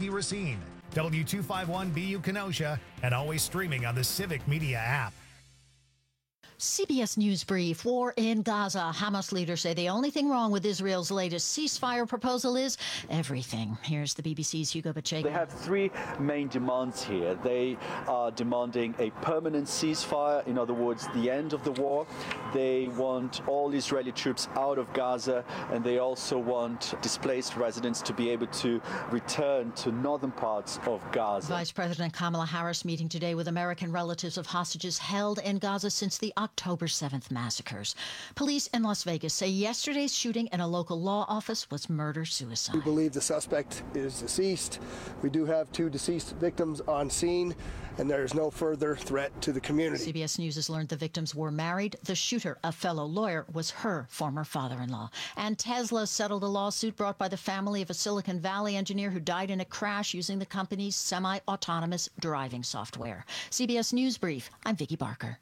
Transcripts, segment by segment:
WTOP Racine, W251BU Kenosha, and always streaming on the Civic Media app. CBS News Brief. War in Gaza. Hamas leaders say the only thing wrong with Israel's latest ceasefire proposal is everything. Here's the BBC's Hugo Pacheco. They have three main demands here. They are demanding a permanent ceasefire, in other words, the end of the war. They want all Israeli troops out of Gaza, and they also want displaced residents to be able to return to northern parts of Gaza. Vice President Kamala Harris meeting today with American relatives of hostages held in Gaza since the October 7th massacres. Police in Las Vegas say yesterday's shooting in a local law office was murder-suicide. We believe the suspect is deceased. We do have 2 deceased victims on scene, and there is no further threat to the community. CBS News has learned the victims were married. The shooter, a fellow lawyer, was her former father-in-law. And Tesla settled a lawsuit brought by the family of a Silicon Valley engineer who died in a crash using the company's semi-autonomous driving software. CBS News Brief. I'm Vicki Barker.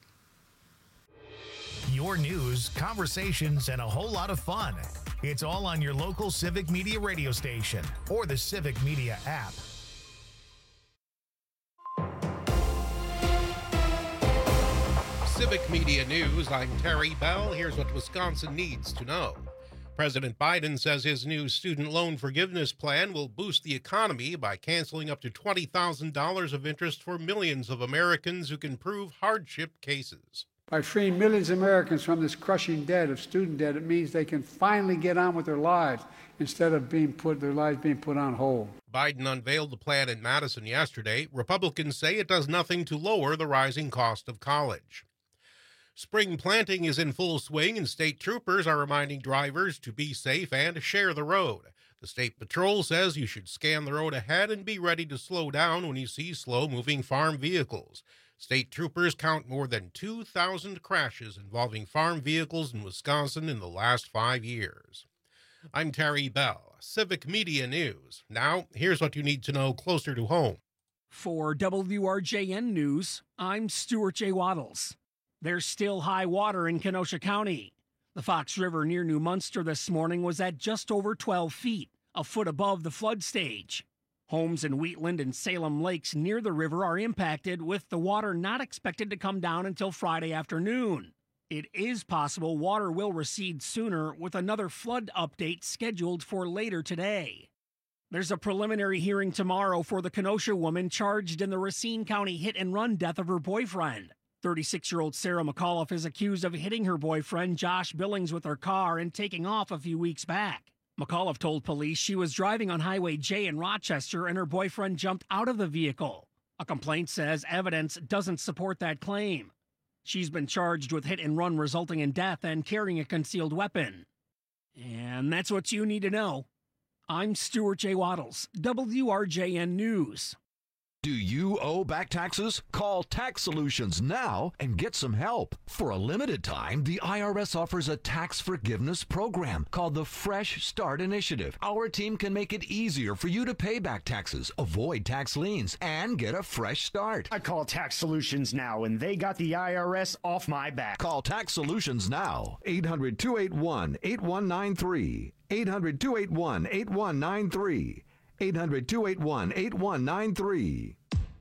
Your news, conversations, and a whole lot of fun. It's all on your local Civic Media radio station or the Civic Media app. Civic Media News, I'm Terry Bell. Here's what Wisconsin needs to know. President Biden says his new student loan forgiveness plan will boost the economy by canceling up to $20,000 of interest for millions of Americans who can prove hardship cases. By freeing millions of Americans from this crushing debt of student debt, it means they can finally get on with their lives instead of their lives being put on hold. Biden unveiled the plan in Madison yesterday. Republicans say it does nothing to lower the rising cost of college. Spring planting is in full swing, and state troopers are reminding drivers to be safe and share the road. The State Patrol says you should scan the road ahead and be ready to slow down when you see slow-moving farm vehicles. State troopers count more than 2,000 crashes involving farm vehicles in Wisconsin in the last 5 years. I'm Terry Bell, Civic Media News. Now, here's what you need to know closer to home. For WRJN News, I'm Stuart J. Waddles. There's still high water in Kenosha County. The Fox River near New Munster this morning was at just over 12 feet, a foot above the flood stage. Homes in Wheatland and Salem Lakes near the river are impacted, with the water not expected to come down until Friday afternoon. It is possible water will recede sooner, with another flood update scheduled for later today. There's a preliminary hearing tomorrow for the Kenosha woman charged in the Racine County hit-and-run death of her boyfriend. 36-year-old Sarah McAuliffe is accused of hitting her boyfriend, Josh Billings, with her car and taking off a few weeks back. McAuliffe told police she was driving on Highway J in Rochester and her boyfriend jumped out of the vehicle. A complaint says evidence doesn't support that claim. She's been charged with hit and run resulting in death and carrying a concealed weapon. And that's what you need to know. I'm Stuart J. Waddles, WRJN News. Do you owe back taxes? Call Tax Solutions now and get some help. For a limited time, the IRS offers a tax forgiveness program called the Fresh Start Initiative. Our team can make it easier for you to pay back taxes, avoid tax liens, and get a fresh start. I call Tax Solutions now, and they got the IRS off my back. Call Tax Solutions now. 800-281-8193. 800-281-8193. 800-281-8193.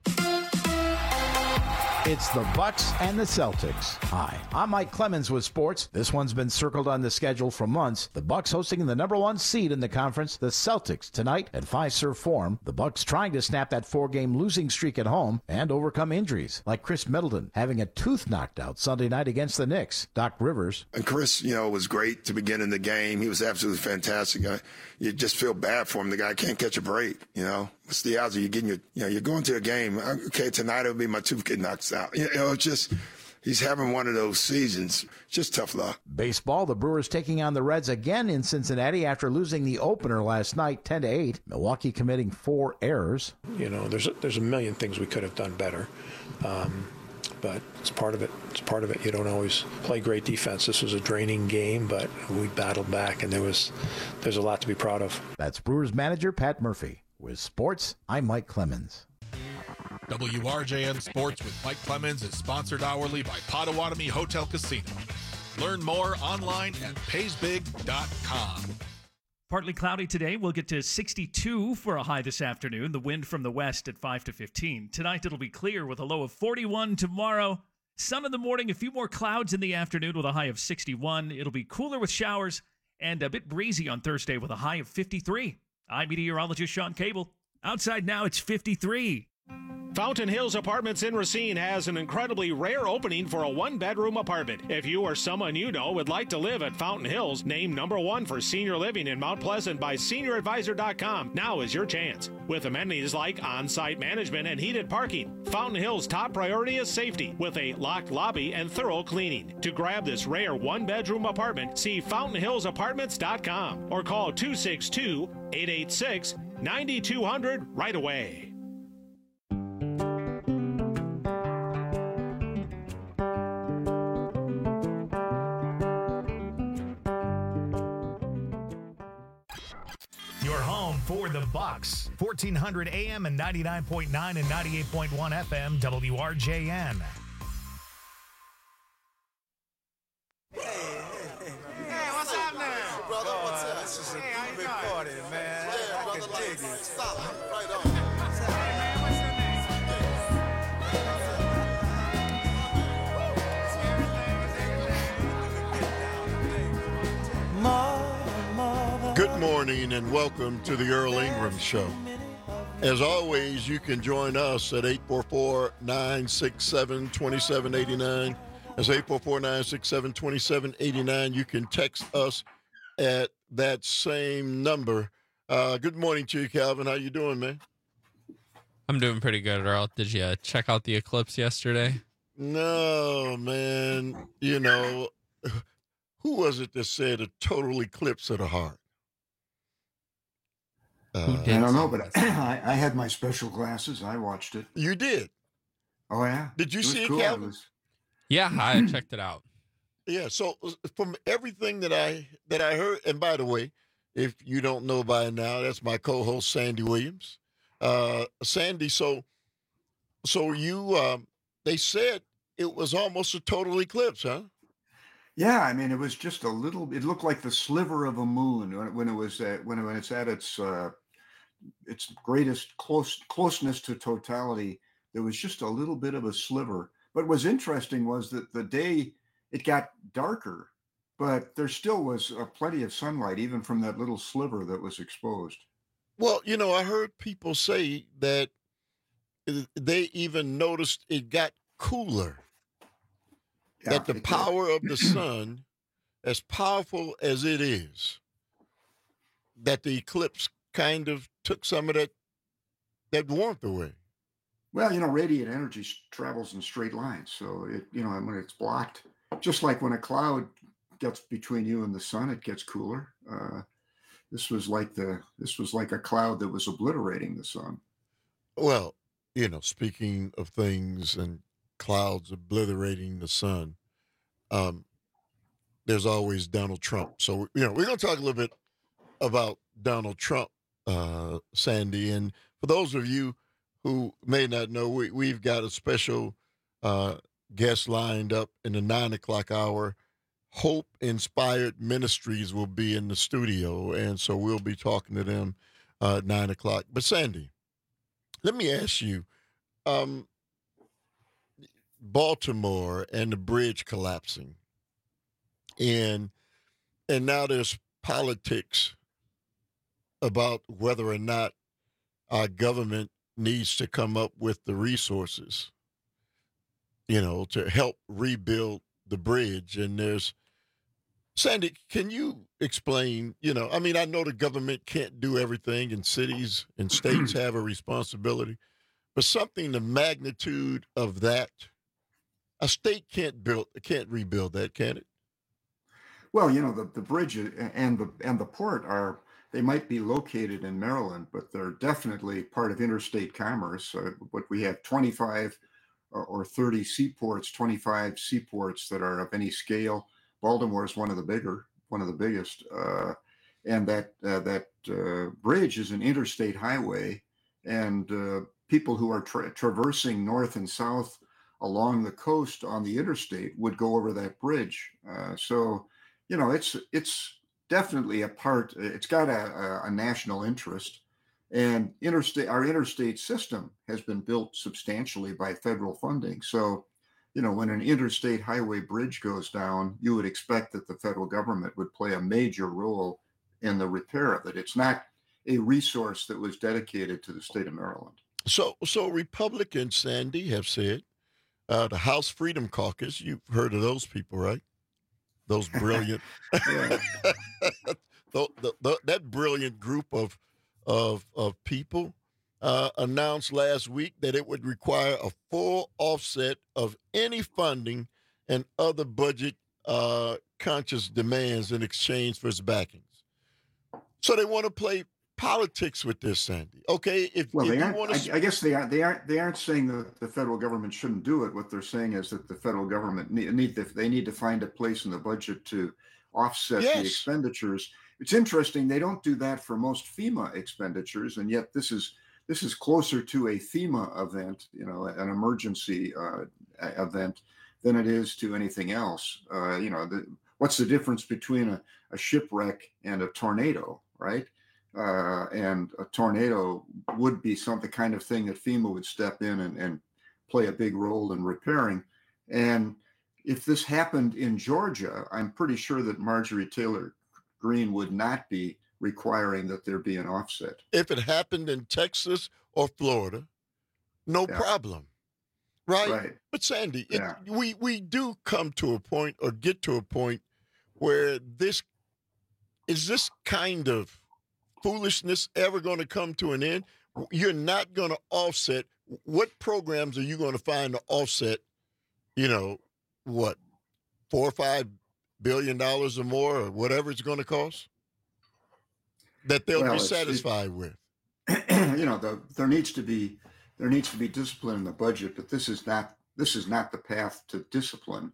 It's the Bucks and the Celtics. Hi, I'm Mike Clemens with sports. This one's been circled on the schedule for months. The Bucks hosting the number 1 seed in the conference, the Celtics, tonight at Fiserv Forum. The Bucks trying to snap that 4-game losing streak at home and overcome injuries, like Chris Middleton having a tooth knocked out Sunday night against the Knicks. Doc Rivers. And Chris, was great to begin in the game. He was absolutely fantastic. You just feel bad for him. The guy can't catch a break, What's the odds of you getting you're going to a game, okay, tonight it'll be my tooth getting knocked out. It's just, he's having one of those seasons. Just tough luck. Baseball, the Brewers taking on the Reds again in Cincinnati after losing the opener last night, 10-8. Milwaukee committing 4 errors. There's a million things we could have done better. But it's part of it. You don't always play great defense. This was a draining game, but we battled back, and there's a lot to be proud of. That's Brewers manager Pat Murphy. With sports, I'm Mike Clemens. WRJN Sports with Mike Clemens is sponsored hourly by Potawatomi Hotel Casino. Learn more online at paysbig.com. Partly cloudy today. We'll get to 62 for a high this afternoon. The wind from the west at 5 to 15. Tonight it'll be clear with a low of 41. Tomorrow, sun in the morning, a few more clouds in the afternoon with a high of 61. It'll be cooler with showers and a bit breezy on Thursday with a high of 53. I'm meteorologist Sean Cable. Outside now, it's 53. Fountain Hills Apartments in Racine has an incredibly rare opening for a one-bedroom apartment. If you or someone you know would like to live at Fountain Hills, named #1 for senior living in Mount Pleasant by SeniorAdvisor.com, now is your chance. With amenities like on-site management and heated parking, Fountain Hills' top priority is safety, with a locked lobby and thorough cleaning. To grab this rare one-bedroom apartment, see FountainHillsApartments.com or call 262-886-9200 right away. Your home for the Bucks. 1400 AM and 99.9 and 98.1 FM WRJN. Hey, what's up now? Brother, what's up? This is a big party, man. Yeah, brother, like it. Solid. Right on. Hey, man, what's your name? Good morning and welcome to the Earl Ingram Show. As always, you can join us at 844-967-2789. That's 844-967-2789. You can text us at that same number. Good morning to you, Calvin. How you doing, man? I'm doing pretty good, Earl. Did you check out the eclipse yesterday? No, man. You know, who was it that said a total eclipse of the heart? I don't know, but I had my special glasses. I watched it. You did? Oh, yeah. Did you see it, cool. Calvin? Yeah, I checked it out. Yeah, so from everything that I heard, and by the way, if you don't know by now, that's my co-host Sandy Williams. Sandy, so you they said it was almost a total eclipse, huh? Yeah, I mean, it was just a little. It looked like the sliver of a moon when it's at its greatest closeness to totality. There was just a little bit of a sliver. But what was interesting was that the day it got darker, but there still was plenty of sunlight, even from that little sliver that was exposed. Well, you know, I heard people say that they even noticed it got cooler. Yeah, that the power of the sun, as powerful as it is, that the eclipse kind of took some of that warmth away. Well, you know, radiant energy travels in straight lines. So, when it's blocked, just like when a cloud gets between you and the sun, it gets cooler. This was like a cloud that was obliterating the sun. Well, you know, speaking of things and clouds obliterating the sun, there's always Donald Trump. So, you know, we're going to talk a little bit about Donald Trump, Sandy. And for those of you who may not know, we've got a special guest lined up in the 9 o'clock hour. Hope Inspired Ministries will be in the studio, and so we'll be talking to them at 9 o'clock. But, Sandy, let me ask you, Baltimore and the bridge collapsing, and now there's politics about whether or not our government needs to come up with the resources, you know, to help rebuild the bridge. And there's, Sandy, can you explain, you know, I mean, I know the government can't do everything and cities and states have a responsibility, but something the magnitude of that, a state can't rebuild that, can it? Well, you know, the bridge and the port they might be located in Maryland, but they're definitely part of interstate commerce. But we have 25 or 30 seaports, 25 seaports that are of any scale. Baltimore is one of the biggest. And that bridge is an interstate highway, and people who are traversing north and south along the coast on the interstate would go over that bridge. So, you know, it's definitely a part. It's got a national interest, and our interstate system has been built substantially by federal funding. So, when an interstate highway bridge goes down, you would expect that the federal government would play a major role in the repair of it. It's not a resource that was dedicated to the state of Maryland. So Republicans, Sandy, have said, the House Freedom Caucus, you've heard of those people, right? Those brilliant, that brilliant group of people announced last week that it would require a full offset of any funding and other budget conscious demands in exchange for its backings. So they want to play politics with this, Sandy. Okay, I guess they aren't saying that the federal government shouldn't do it. What they're saying is that the federal government need to find a place in the budget to offset the expenditures. It's interesting, they don't do that for most FEMA expenditures, and yet this is closer to a FEMA event, an emergency event, than it is to anything else. What's the difference between a shipwreck and a tornado, right? And a tornado would be the kind of thing that FEMA would step in and play a big role in repairing. And if this happened in Georgia, I'm pretty sure that Marjorie Taylor Greene would not be requiring that there be an offset. If it happened in Texas or Florida, no problem. Right? But Sandy, we do come to a point or get to a point where this kind of foolishness ever going to come to an end? You're not going to offset. What programs are you going to find to offset, what, $4 or $5 billion or more or whatever it's going to cost that they'll be satisfied with? There needs to be discipline in the budget, but this is not the path to discipline.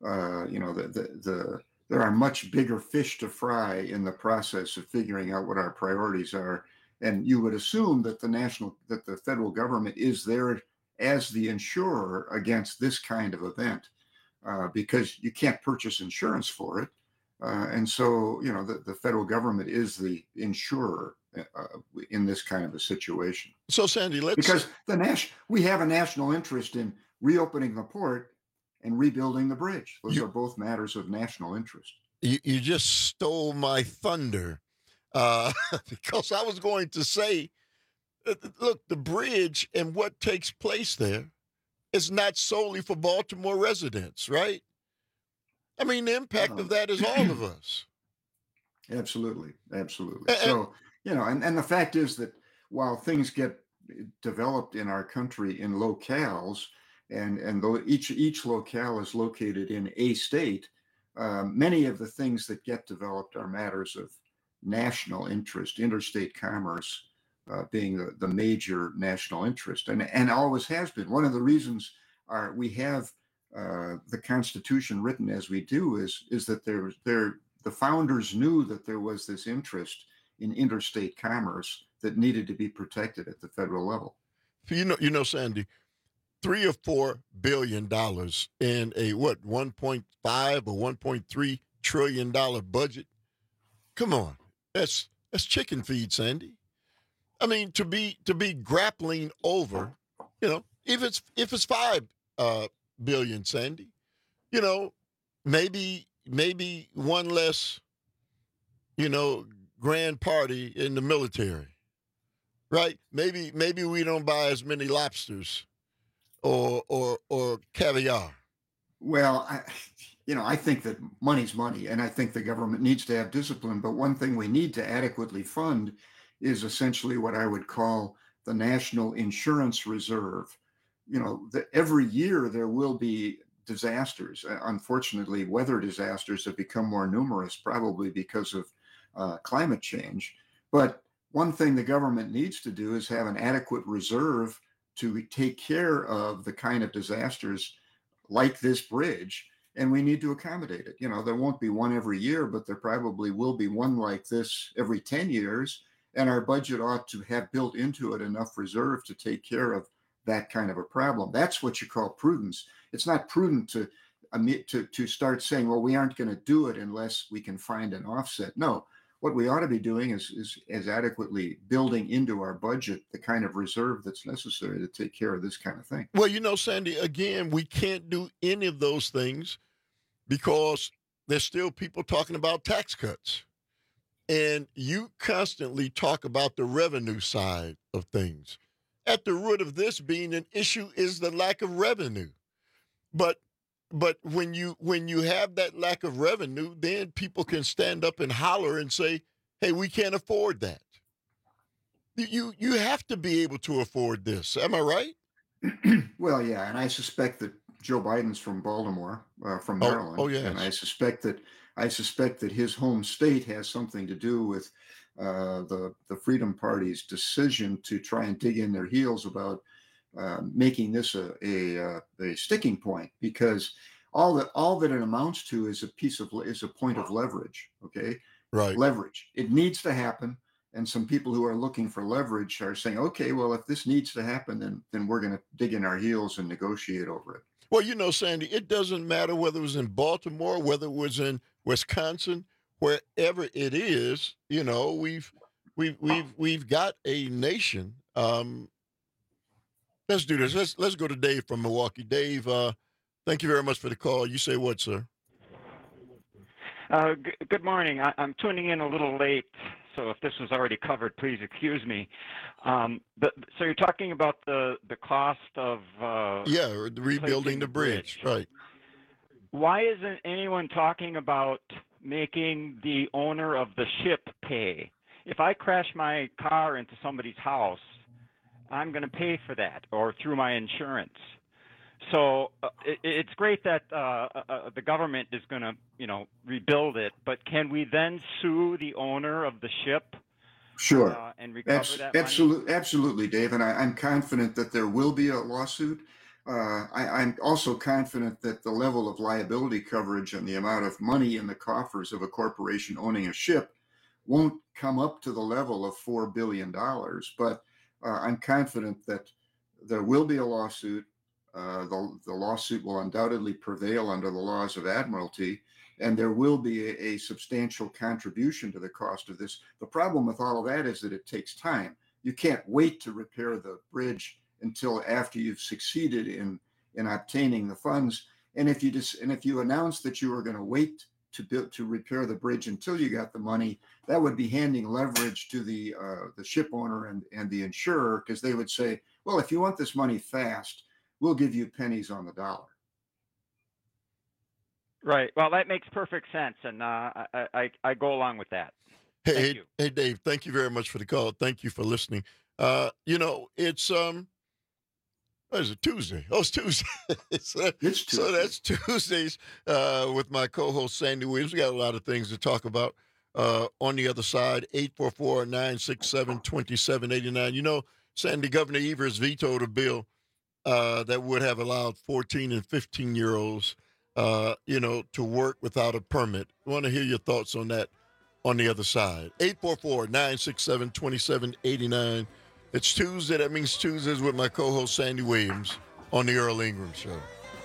There are much bigger fish to fry in the process of figuring out what our priorities are. And you would assume that the federal government is there as the insurer against this kind of event, because you can't purchase insurance for it. And so, the federal government is the insurer in this kind of a situation. So, Sandy, because we have a national interest in reopening the port and rebuilding the bridge. Those are both matters of national interest. You just stole my thunder, because I was going to say, look, the bridge and what takes place there is not solely for Baltimore residents, right? I mean, the impact of that is all of us. Absolutely. So, and the fact is that while things get developed in our country in locales, and though each locale is located in a state, many of the things that get developed are matters of national interest, interstate commerce being the major national interest, and always has been. One of the reasons we have the Constitution written as we do is that the founders knew that there was this interest in interstate commerce that needed to be protected at the federal level. Sandy, $3 or $4 billion in a 1.5 or $1.3 trillion budget. Come on, that's chicken feed, Sandy. I mean, to be grappling over, if it's $5 billion, Sandy, maybe one less, grand party in the military, right? Maybe we don't buy as many lobsters or caviar. Well, I think that money's money, and I think the government needs to have discipline. But one thing we need to adequately fund is essentially what I would call the National Insurance Reserve. Every year there will be disasters. Unfortunately, weather disasters have become more numerous, probably because of climate change. But one thing the government needs to do is have an adequate reserve to take care of the kind of disasters like this bridge, and we need to accommodate it. There won't be one every year, but there probably will be one like this every 10 years, and our budget ought to have built into it enough reserve to take care of that kind of a problem. That's what you call prudence. It's not prudent to to start saying, well, we aren't going to do it unless we can find an offset. No, what we ought to be doing is adequately building into our budget the kind of reserve that's necessary to take care of this kind of thing. Well, Sandy, again, we can't do any of those things because there's still people talking about tax cuts. And you constantly talk about the revenue side of things. At the root of this being an issue is the lack of revenue. But when you have that lack of revenue, then people can stand up and holler and say, hey, we can't afford that. You have to be able to afford this. Am I right? Well, yeah, and I suspect that Joe Biden's from Baltimore, from Maryland. Oh, yes. And I suspect that his home state has something to do with the Freedom Party's decision to try and dig in their heels about making this a sticking point, because all that it amounts to is a point of leverage. Okay, right? Leverage. It needs to happen, and some people who are looking for leverage are saying, okay, well, if this needs to happen, then we're going to dig in our heels and negotiate over it. Well, Sandy, it doesn't matter whether it was in Baltimore, whether it was in Wisconsin, wherever it is. We've got a nation. Let's do this. Let's go to Dave from Milwaukee. Dave, thank you very much for the call. You say what, sir? Good morning. I'm tuning in a little late, so if this was already covered, please excuse me. So you're talking about the cost of rebuilding the bridge, right? Why isn't anyone talking about making the owner of the ship pay? If I crash my car into somebody's house, I'm going to pay for that, or through my insurance. So it's great that the government is going to, rebuild it, but can we then sue the owner of the ship? Sure. And recover that money? Absolutely, Dave. And I'm confident that there will be a lawsuit. I'm also confident that the level of liability coverage and the amount of money in the coffers of a corporation owning a ship won't come up to the level of $4 billion. But I'm confident that there will be a lawsuit. The lawsuit will undoubtedly prevail under the laws of admiralty, and there will be a substantial contribution to the cost of this. The problem with all of that is that it takes time. You can't wait to repair the bridge until after you've succeeded in obtaining the funds. And if you announce that you are going to wait to repair the bridge until you got the money, that would be handing leverage to the ship owner and the insurer, because they would say, well, if you want this money fast, we'll give you pennies on the dollar. Right. Well, that makes perfect sense, and I go along with that. Hey, Dave, thank you very much for the call. Thank you for listening. It's what is it, Tuesday? Oh, it's Tuesday. It's Tuesday. So that's Tuesdays with my co-host, Sandy Williams. We got a lot of things to talk about. On the other side, 844-967-2789. Sandy, Governor Evers vetoed a bill that would have allowed 14 and 15-year-olds, to work without a permit. I want to hear your thoughts on that on the other side. 844-967-2789. It's Tuesday. That means Tuesdays with my co-host, Sandy Williams, on the Earl Ingram Show.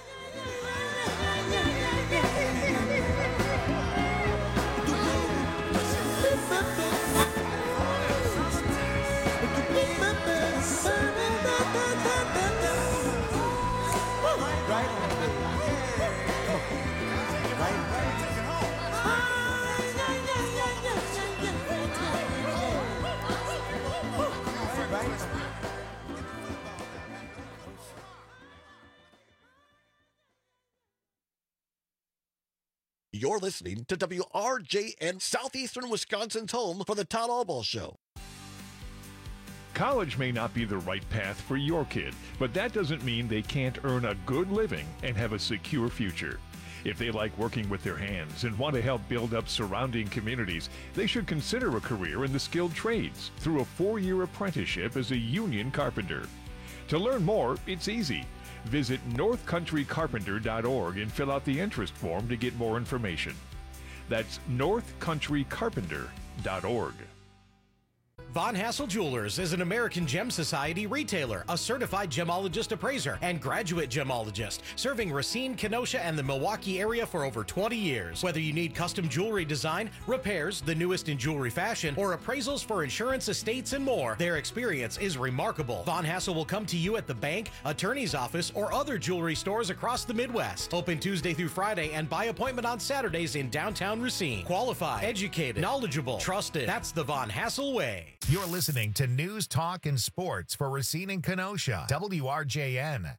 You're listening to WRJN, Southeastern Wisconsin's home for the Todd Albaugh Show. College may not be the right path for your kid, but that doesn't mean they can't earn a good living and have a secure future. If they like working with their hands and want to help build up surrounding communities, they should consider a career in the skilled trades through a 4-year apprenticeship as a union carpenter. To learn more, it's easy. Visit northcountrycarpenter.org and fill out the interest form to get more information. That's northcountrycarpenter.org. Von Hassel Jewelers is an American Gem Society retailer, a certified gemologist appraiser, and graduate gemologist, serving Racine, Kenosha, and the Milwaukee area for over 20 years. Whether you need custom jewelry design, repairs, the newest in jewelry fashion, or appraisals for insurance, estates, and more, their experience is remarkable. Von Hassel will come to you at the bank, attorney's office, or other jewelry stores across the Midwest. Open Tuesday through Friday and by appointment on Saturdays in downtown Racine. Qualified, educated, knowledgeable, trusted. That's the Von Hassel way. You're listening to News, Talk, and Sports for Racine and Kenosha. WRJN.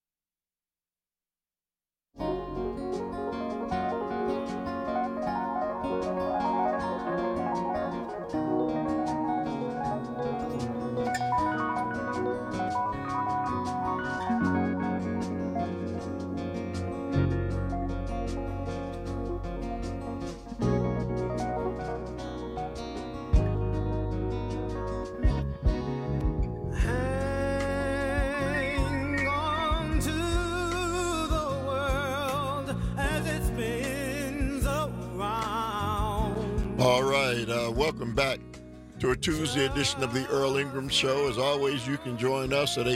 All right, welcome back to a Tuesday edition of the Earl Ingram Show. As always, you can join us at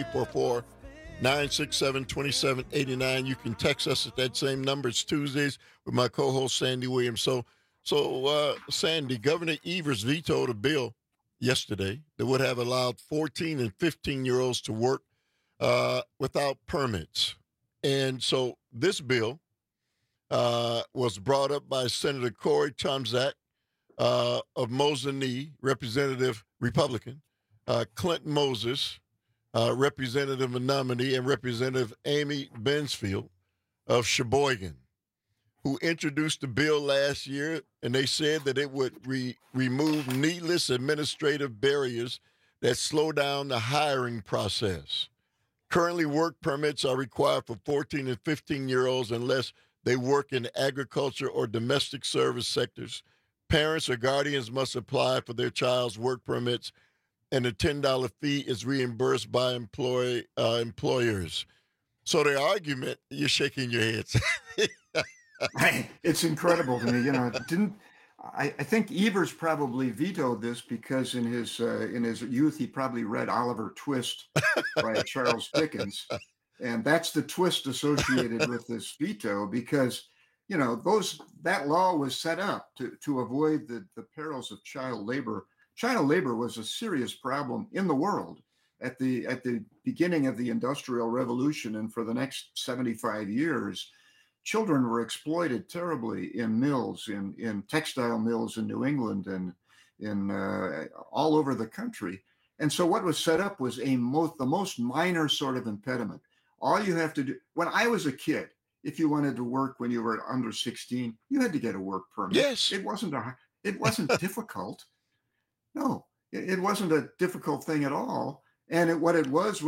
844-967-2789. You can text us at that same number. It's Tuesdays with my co-host Sandy Williams. So, Sandy, Governor Evers vetoed a bill yesterday that would have allowed 14 and 15-year-olds to work without permits. And so this bill was brought up by Senator Corey Tomczak of Mosinee, Representative Republican, Clinton Moses, Representative nominee, and Representative Amy Bensfield of Sheboygan, who introduced the bill last year, and they said that it would remove needless administrative barriers that slow down the hiring process. Currently, work permits are required for 14 and 15-year-olds unless they work in agriculture or domestic service sectors. Parents or guardians must apply for their child's work permits, and a $10 fee is reimbursed by employers. So the argument, you're shaking your heads. It's incredible to me. You know, I think Evers probably vetoed this because in his youth he probably read Oliver Twist by Charles Dickens, and that's the twist associated with this veto because, you know, that law was set up to avoid the perils of child labor. Child labor was a serious problem in the world at the beginning of the Industrial Revolution, and for the next 75 years, children were exploited terribly in mills, in textile mills in New England and in all over the country. And so what was set up was the most minor sort of impediment. All you have to do, when I was a kid, if you wanted to work when you were under 16, you had to get a work permit. Yes. It wasn't difficult. No, it wasn't a difficult thing at all. And what it was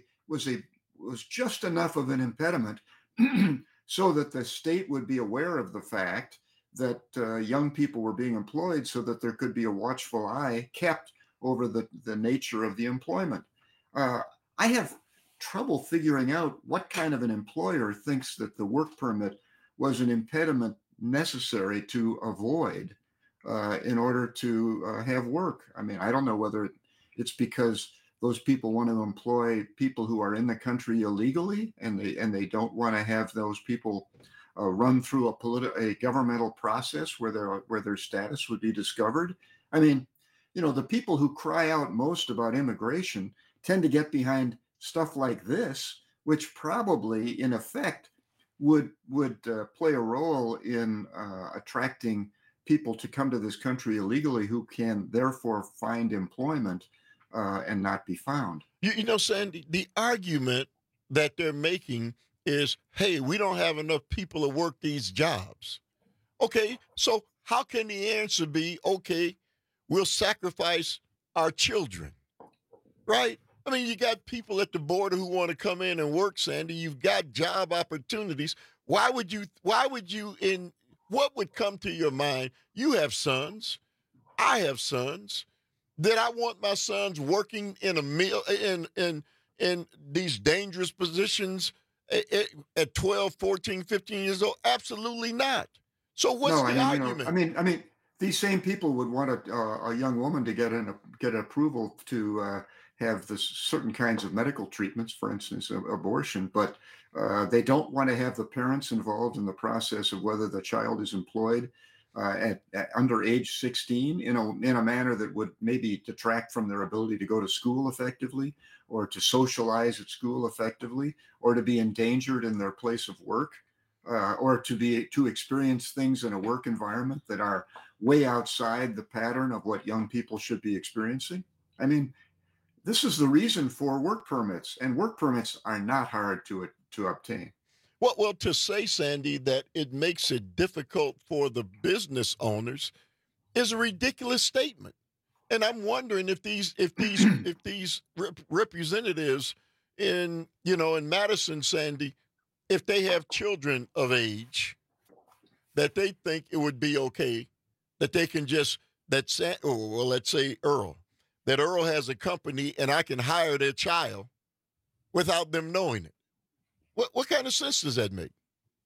just enough of an impediment so that the state would be aware of the fact that young people were being employed, so that there could be a watchful eye kept over the nature of the employment. I have trouble figuring out what kind of an employer thinks that the work permit was an impediment necessary to avoid in order to have work. I mean, I don't know whether it's because those people want to employ people who are in the country illegally, and they don't want to have those people run through a governmental process where their status would be discovered. I mean, you know, the people who cry out most about immigration tend to get behind stuff like this, which probably, in effect, would play a role in attracting people to come to this country illegally, who can therefore find employment and not be found. You know, Sandy, the argument that they're making is, hey, we don't have enough people to work these jobs. Okay, so how can the answer be, okay, we'll sacrifice our children, right? I mean, you got people at the border who want to come in and work, Sandy. You've got job opportunities. What would come to your mind? You have sons. I have sons. That I want my sons working in a mill, in these dangerous positions at 12, 14, 15 years old? Absolutely not. So what's the argument? I mean, these same people would want a young woman to get approval to have this certain kinds of medical treatments, for instance, abortion, but they don't want to have the parents involved in the process of whether the child is employed at under age 16 in a manner that would maybe detract from their ability to go to school effectively, or to socialize at school effectively, or to be endangered in their place of work, or to experience things in a work environment that are way outside the pattern of what young people should be experiencing. I mean, this is the reason for work permits, and work permits are not hard to obtain. Well, to say, Sandy, that it makes it difficult for the business owners is a ridiculous statement. And I'm wondering if these representatives in Madison, Sandy, if they have children of age, that they think it would be okay that they can let's say Earl, that Earl has a company and I can hire their child without them knowing it. What kind of sense does that make?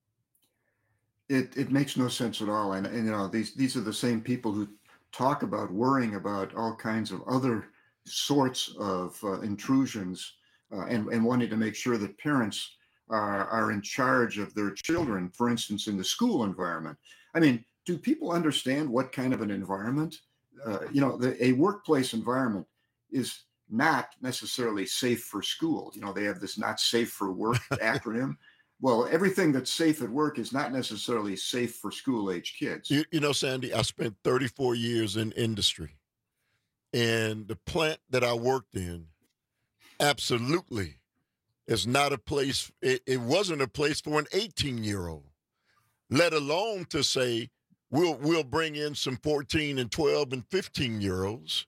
It makes no sense at all. And these are the same people who talk about worrying about all kinds of other sorts of intrusions and wanting to make sure that parents are in charge of their children, for instance, in the school environment. I mean, do people understand what kind of an environment? A workplace environment is not necessarily safe for school. They have this not safe for work acronym. Well, everything that's safe at work is not necessarily safe for school-age kids. Sandy, I spent 34 years in industry. And the plant that I worked in absolutely is not a place, it wasn't a place for an 18-year-old, let alone to say, we'll bring in some 14 and 12 and 15-year-olds.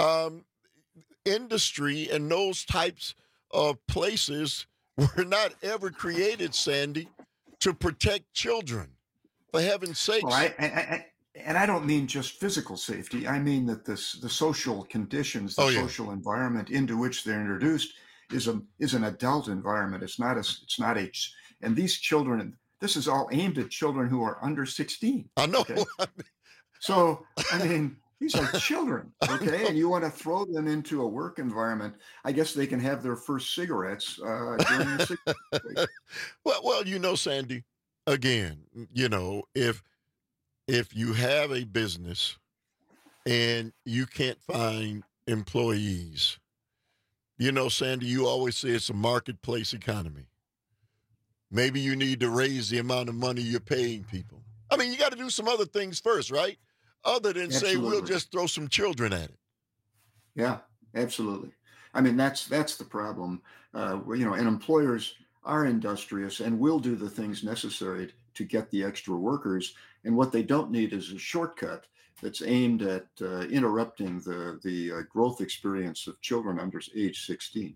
Industry and those types of places were not ever created, Sandy, to protect children, for heaven's sakes. Well, I don't mean just physical safety. I mean that the social conditions, the social environment into which they're introduced is an adult environment. It's not and these children, this is all aimed at children who are under 16. I know. Okay? So, I mean, these are children, okay? And you want to throw them into a work environment. I guess they can have their first cigarettes during the cigarette. Well, Sandy, again, if you have a business and you can't find employees, Sandy, you always say it's a marketplace economy. Maybe you need to raise the amount of money you're paying people. I mean, you got to do some other things first, right? Other than say we'll just throw some children at it. Yeah, absolutely. I mean, that's the problem. And employers are industrious and will do the things necessary to get the extra workers. And what they don't need is a shortcut that's aimed at interrupting the growth experience of children under age 16.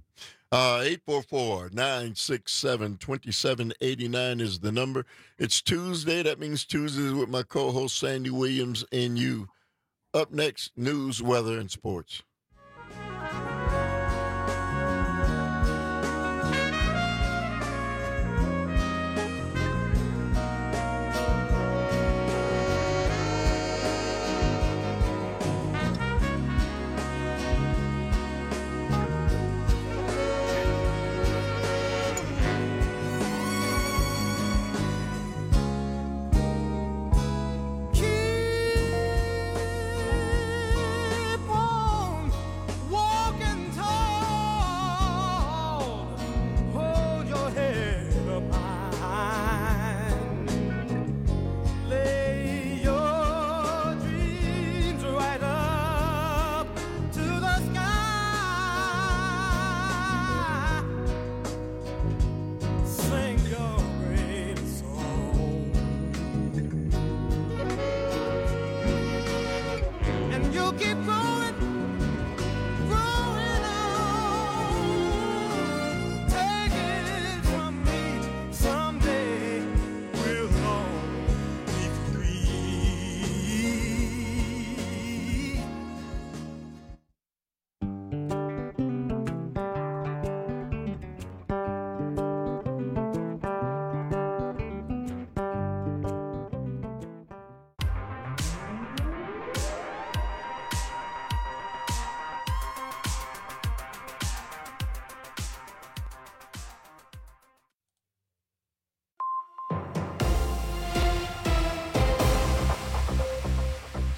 844-967-2789 is the number. It's Tuesday. That means Tuesdays with my co-host Sandy Williams and you. Up next, news, weather, and sports.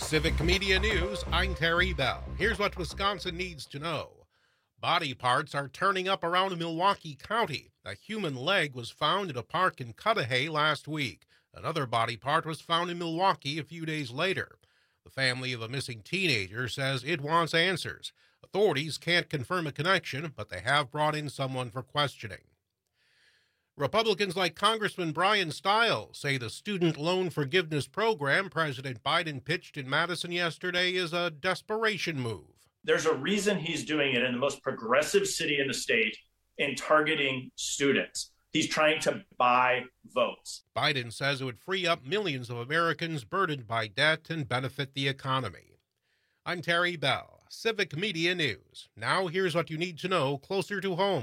Civic Media News, I'm Terry Bell. Here's what Wisconsin needs to know. Body parts are turning up around Milwaukee County. A human leg was found at a park in Cudahy last week. Another body part was found in Milwaukee a few days later. The family of a missing teenager says it wants answers. Authorities can't confirm a connection, but they have brought in someone for questioning. Republicans like Congressman Brian Stiles say the student loan forgiveness program President Biden pitched in Madison yesterday is a desperation move. There's a reason he's doing it in the most progressive city in the state in targeting students. He's trying to buy votes. Biden says it would free up millions of Americans burdened by debt and benefit the economy. I'm Terry Bell, Civic Media News. Now here's what you need to know closer to home.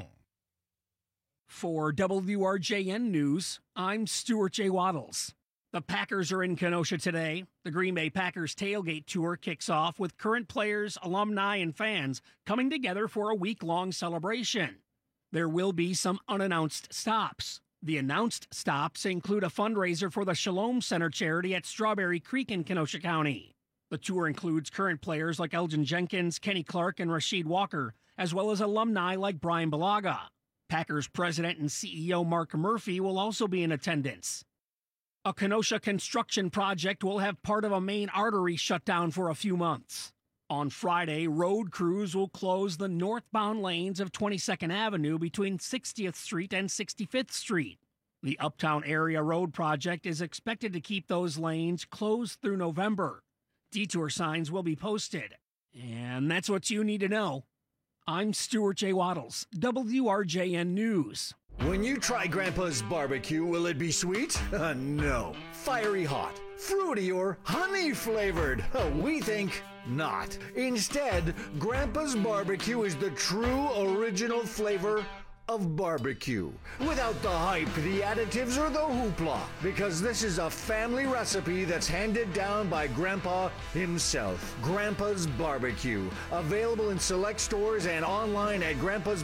For WRJN News, I'm Stuart J. Waddles. The Packers are in Kenosha today. The Green Bay Packers tailgate tour kicks off with current players, alumni, and fans coming together for a week-long celebration. There will be some unannounced stops. The announced stops include a fundraiser for the Shalom Center charity at Strawberry Creek in Kenosha County. The tour includes current players like Elgin Jenkins, Kenny Clark, and Rasheed Walker, as well as alumni like Brian Balaga. Packers president and CEO Mark Murphy will also be in attendance. A Kenosha construction project will have part of a main artery shut down for a few months. On Friday, road crews will close the northbound lanes of 22nd Avenue between 60th Street and 65th Street. The Uptown Area Road project is expected to keep those lanes closed through November. Detour signs will be posted. And that's what you need to know. I'm Stuart J. Waddles, WRJN News. When you try Grandpa's barbecue, will it be sweet? No. Fiery hot, fruity, or honey flavored? We think not. Instead, Grandpa's barbecue is the true original flavor of barbecue. Without the hype, the additives, or the hoopla. Because this is a family recipe that's handed down by Grandpa himself. Grandpa's Barbecue. Available in select stores and online at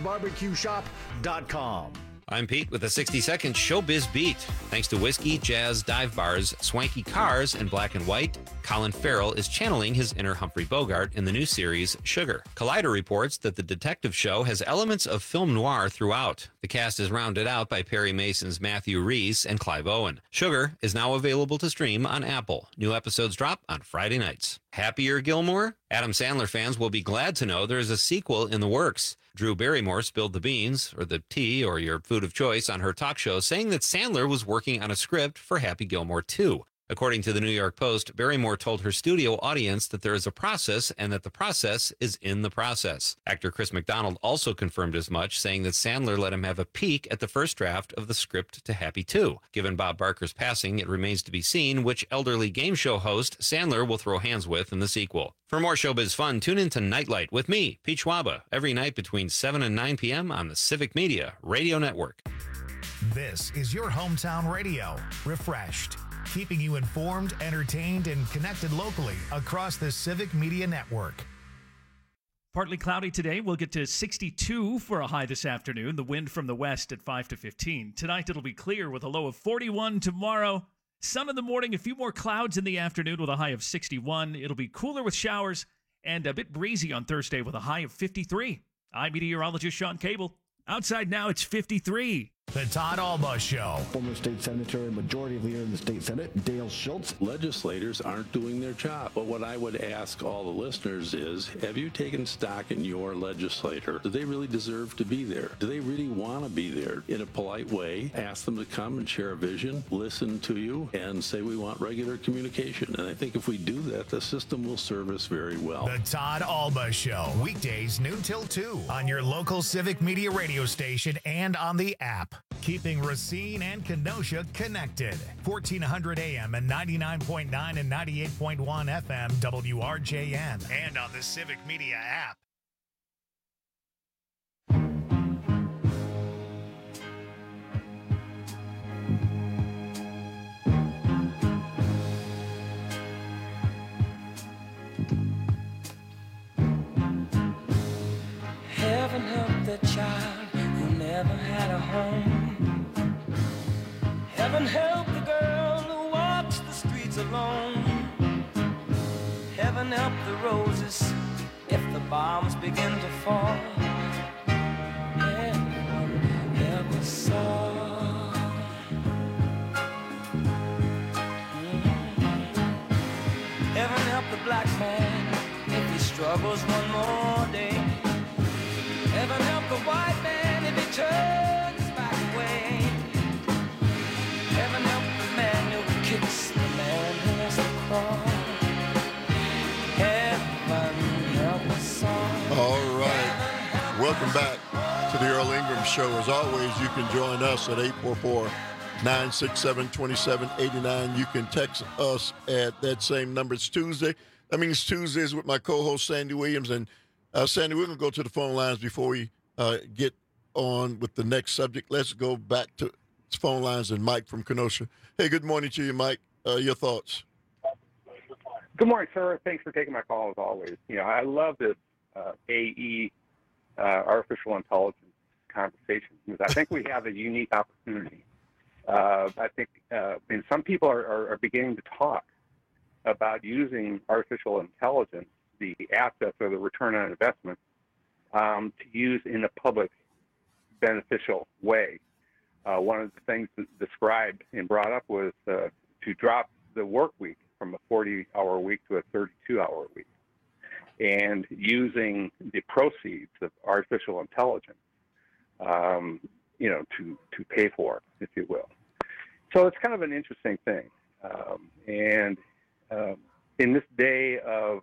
grandpasbarbecueshop.com. I'm Pete with a 60-second Showbiz Beat. Thanks to whiskey, jazz, dive bars, swanky cars, and black and white, Colin Farrell is channeling his inner Humphrey Bogart in the new series Sugar. Collider reports that the detective show has elements of film noir throughout. The cast is rounded out by Perry Mason's Matthew Rhys and Clive Owen. Sugar is now available to stream on Apple. New episodes drop on Friday nights. Happier Gilmore? Adam Sandler fans will be glad to know there is a sequel in the works. Drew Barrymore spilled the beans, or the tea, or your food of choice on her talk show, saying that Sandler was working on a script for Happy Gilmore 2. According to the New York Post, Barrymore told her studio audience that there is a process and that the process is in the process. Actor Chris McDonald also confirmed as much, saying that Sandler let him have a peek at the first draft of the script to Happy 2. Given Bob Barker's passing, it remains to be seen which elderly game show host Sandler will throw hands with in the sequel. For more showbiz fun, tune in to Nightlight with me, Pete Schwaba, every night between 7 and 9 p.m. on the Civic Media Radio Network. This is your hometown radio, refreshed, keeping you informed, entertained, and connected locally across the Civic Media Network. Partly cloudy today. We'll get to 62 for a high this afternoon. The wind from the west at 5 to 15. Tonight it'll be clear with a low of 41 tomorrow. Sun in the morning, a few more clouds in the afternoon with a high of 61. It'll be cooler with showers and a bit breezy on Thursday with a high of 53. I'm meteorologist Sean Cable. Outside now, it's 53. The Todd Alba Show. Former state senator and majority leader in the state senate, Dale Schultz. Legislators aren't doing their job. But what I would ask all the listeners is, have you taken stock in your legislator? Do they really deserve to be there? Do they really want to be there? In a polite way, ask them to come and share a vision, listen to you, and say we want regular communication. And I think if we do that, the system will serve us very well. The Todd Alba Show. Weekdays noon till 2 on your local Civic Media radio station and on the app. Keeping Racine and Kenosha connected. 1400 AM and 99.9 and 98.1 FM WRJN. And on the Civic Media app. Heaven help the child who never had a home. Heaven help the girl who walks the streets alone. Heaven help the roses if the bombs begin to fall. Heaven help us all. Heaven help the black man if he struggles one more day. Heaven help the white man if he turns back away. Heaven help the man who kicks the man who has to crawl. Heaven help us all. All right. Welcome back to the Earl Ingram Show. As always, you can join us at 844-967-2789. You can text us at that same number. It's Tuesday. That means Tuesdays with my co-host, Sandy Williams. And Sandy, we're going to go to the phone lines before we get on with the next subject. Let's go back to phone lines and Mike from Kenosha. Hey, good morning to you, Mike. Your thoughts? Good morning, sir. Thanks for taking my call as always. I love this AE, artificial intelligence conversation, because I think we have a unique opportunity. I think and some people are beginning to talk about using artificial intelligence, the assets or the return on investment, to use in a public beneficial way. One of the things described and brought up was to drop the work week from a 40-hour week to a 32-hour week, and using the proceeds of artificial intelligence, to pay for it, if you will. So it's kind of an interesting thing. And in this day of,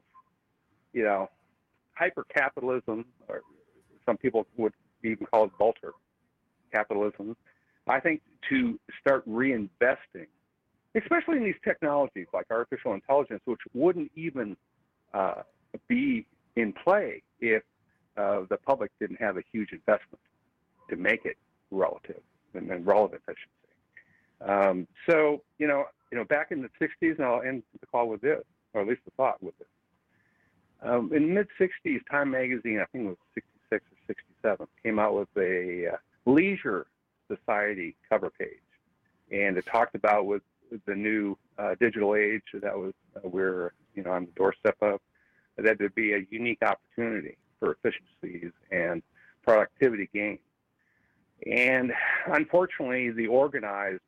hyper-capitalism, or some people would even call it Volcker capitalism, I think to start reinvesting, especially in these technologies like artificial intelligence, which wouldn't even be in play if the public didn't have a huge investment to make it relative and relevant, I should say. So, back in the 60s, and I'll end the call with this, or at least the thought with this. In the mid-60s, Time Magazine, I think it was 66 or 67, came out with a leisure society cover page. And it talked about with the new digital age that was we're on the doorstep of, that there'd be a unique opportunity for efficiencies and productivity gains. And unfortunately, the organized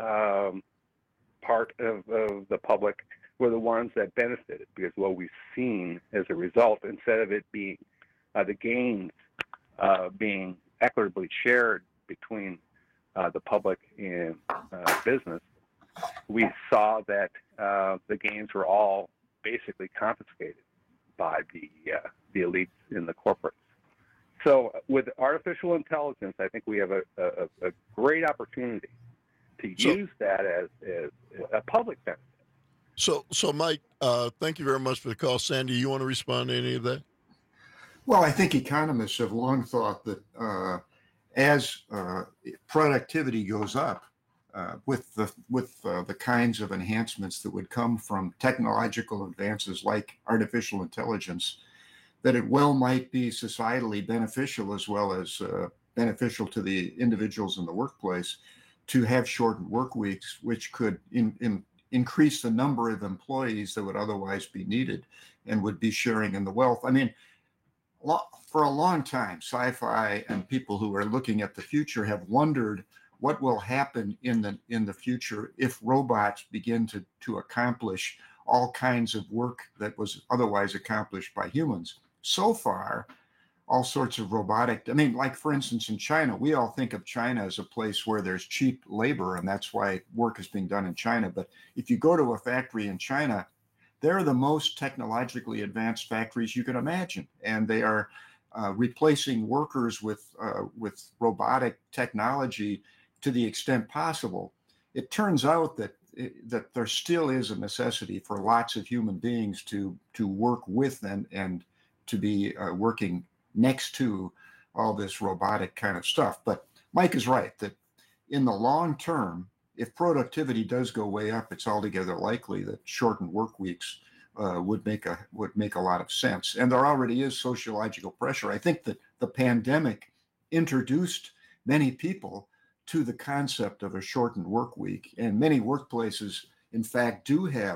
part of the public were the ones that benefited, because what we've seen as a result, instead of it being the gains being equitably shared between the public and business, we saw that the gains were all basically confiscated by the elites in the corporates. So with artificial intelligence, I think we have a great opportunity to use that as a public benefit. So Mike, thank you very much for the call. Sandy, you want to respond to any of that? Well, I think economists have long thought that as productivity goes up, with the kinds of enhancements that would come from technological advances like artificial intelligence, that it well might be societally beneficial as well as beneficial to the individuals in the workplace to have shortened work weeks, which could increase the number of employees that would otherwise be needed and would be sharing in the wealth. I mean, for a long time, sci-fi and people who are looking at the future have wondered what will happen in the future if robots begin to accomplish all kinds of work that was otherwise accomplished by humans. So far, all sorts of robotic, like for instance in China, we all think of China as a place where there's cheap labor and that's why work is being done in China. But if you go to a factory in China, they're the most technologically advanced factories you can imagine. And they are replacing workers with robotic technology to the extent possible. It turns out that there still is a necessity for lots of human beings to work with and to be working next to all this robotic kind of stuff. But Mike is right that in the long term, if productivity does go way up, it's altogether likely that shortened work weeks would make a lot of sense. And there already is sociological pressure. I think that the pandemic introduced many people to the concept of a shortened work week, and many workplaces, in fact, do have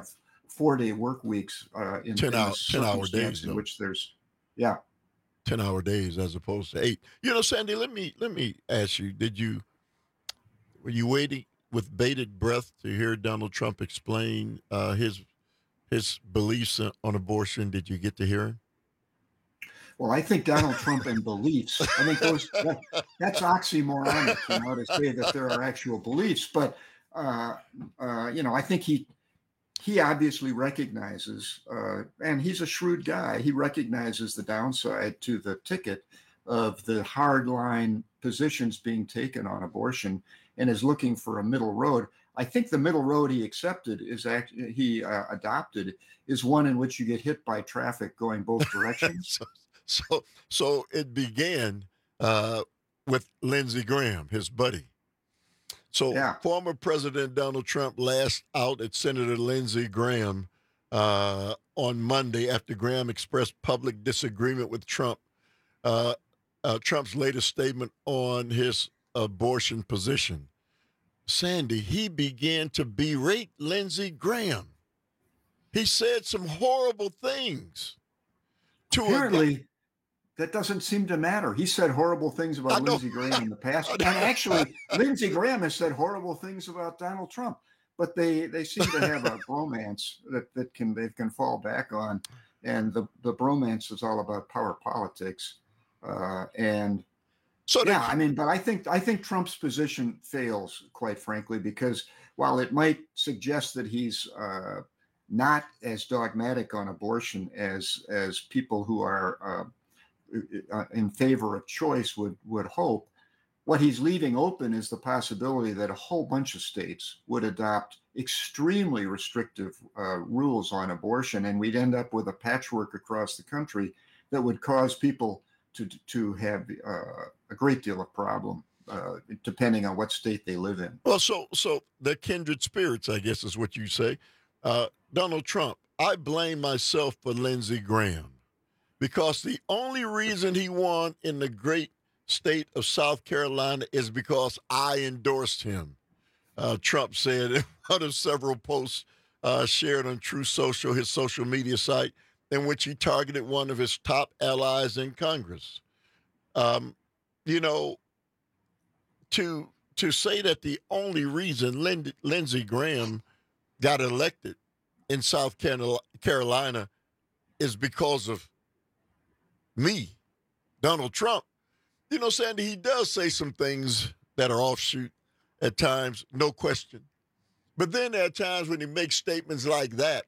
4-day work weeks in 10-hour circumstance days, in which there's, yeah. 10-hour days as opposed to 8. You know, Sandy, let me ask you, were you waiting with bated breath to hear Donald Trump explain his beliefs on abortion? Did you get to hear him? Well, I think Donald Trump and beliefs, I think that's oxymoronic, to say that there are actual beliefs. But, I think he obviously recognizes, and he's a shrewd guy, he recognizes the downside to the ticket of the hardline positions being taken on abortion and is looking for a middle road. I think the middle road he adopted is one in which you get hit by traffic going both directions. So it began with Lindsey Graham, his buddy. So former President Donald Trump lashed out at Senator Lindsey Graham on Monday after Graham expressed public disagreement with Trump's latest statement on his abortion position. Sandy, he began to berate Lindsey Graham. He said some horrible things. Apparently, that doesn't seem to matter. He said horrible things about Lindsey Graham in the past. And actually, Lindsey Graham has said horrible things about Donald Trump. But they seem to have a bromance that they can fall back on. And the bromance is all about power politics. But I think Trump's position fails, quite frankly, because while it might suggest that he's not as dogmatic on abortion as people who are in favor of choice would hope, what he's leaving open is the possibility that a whole bunch of states would adopt extremely restrictive rules on abortion, and we'd end up with a patchwork across the country that would cause people to have a great deal of problem, depending on what state they live in. Well, so the kindred spirits, I guess, is what you say. Donald Trump, I blame myself for Lindsey Graham because the only reason he won in the great state of South Carolina is because I endorsed him. Trump said in one of several posts shared on True Social, his social media site, in which he targeted one of his top allies in Congress. To say that the only reason Lindsey Graham got elected in South Carolina is because of me, Donald Trump. Sandy, he does say some things that are offshoot at times, no question. But then there are times when he makes statements like that,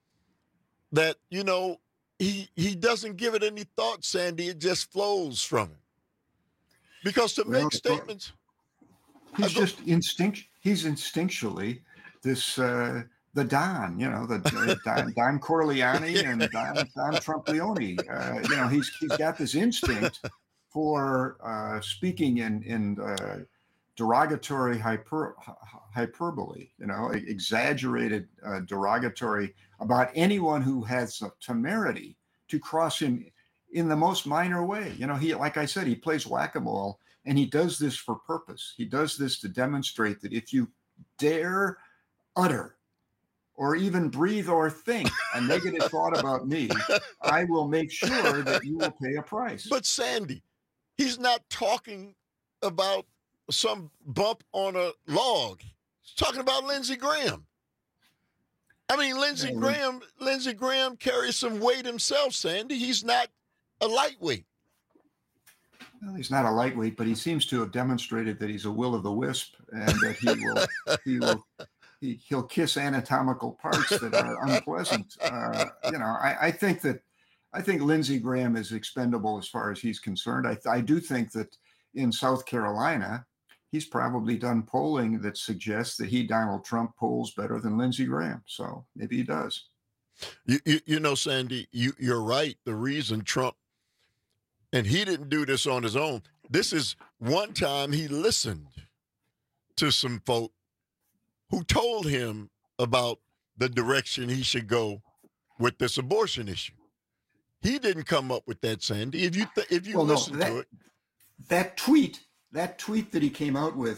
he doesn't give it any thought, Sandy. It just flows from him. Because to make statements... He's just he's instinctually this... the Don, the Don Corleone and Don Trump-Leone. He's got this instinct for speaking in derogatory hyperbole, exaggerated derogatory about anyone who has the temerity to cross him in the most minor way. He, like I said, he plays whack-a-mole, and he does this for purpose. He does this to demonstrate that if you dare utter or even breathe or think a negative thought about me, I will make sure that you will pay a price. But Sandy, he's not talking about some bump on a log. He's talking about Lindsey Graham. I mean, Lindsey Graham carries some weight himself, Sandy. He's not a lightweight. Well, he's not a lightweight, but he seems to have demonstrated that he's a will-o'-the-wisp and that he'll kiss anatomical parts that are unpleasant. I think Lindsey Graham is expendable as far as he's concerned. I do think that in South Carolina, he's probably done polling that suggests that Donald Trump, polls better than Lindsey Graham. So maybe he does. Sandy, you're right. The reason Trump, and he didn't do this on his own. This is one time he listened to some folk who told him about the direction he should go with this abortion issue. He didn't come up with that, Sandy. If you listen to it, that tweet that he came out with